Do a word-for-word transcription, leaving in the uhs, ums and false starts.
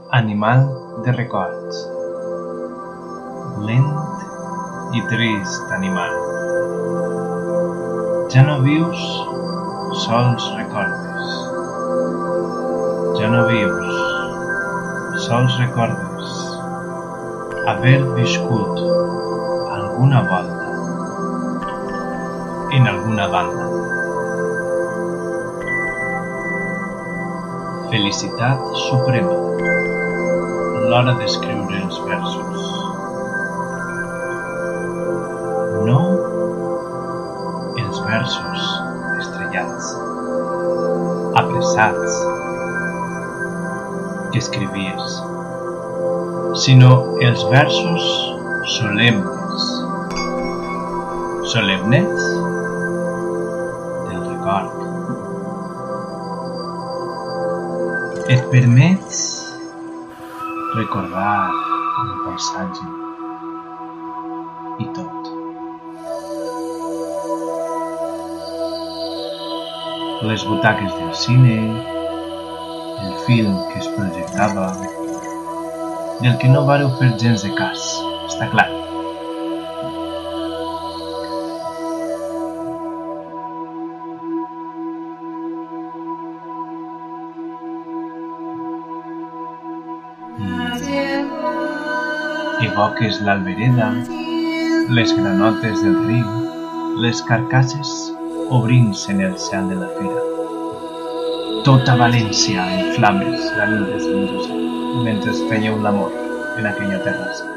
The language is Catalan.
Animal de records. Lent i trist animal. Ja no vius, sols recordes. Ja no vius, sols recordes haver viscut alguna volta en alguna banda. Felicitat suprema, l'hora d'escriure els versos. No els versos estrellats, apressats, que escrivies, sinó els versos solemnes, solemnes del record. Et permets recordar el paisatge i tot. Les butaques del cine, el film que es projectava, del que no vareu fer gens de cas, està clar. Evoques l'albereda, les granotes del riu, les carcasses obrint-se en el cel de la fira. Tota València en flames la nit de Sant Josep, mentre fèieu l'amor en aquella terrassa.